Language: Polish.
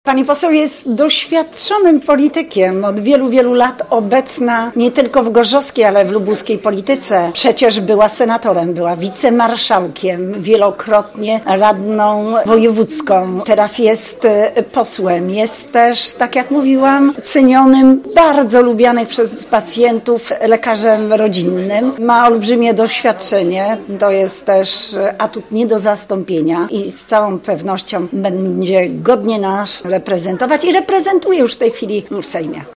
Pani poseł jest doświadczonym politykiem, od wielu, wielu lat obecna nie tylko w gorzowskiej, ale w lubuskiej polityce. Przecież była senatorem, była wicemarszałkiem, wielokrotnie radną wojewódzką. Teraz jest posłem. Jest też, tak jak mówiłam, cenionym, bardzo lubianych przez pacjentów lekarzem rodzinnym. Ma olbrzymie doświadczenie, to jest też atut nie do zastąpienia i z całą pewnością będzie godnie nas reprezentować i reprezentuje już w tej chwili w Sejmie.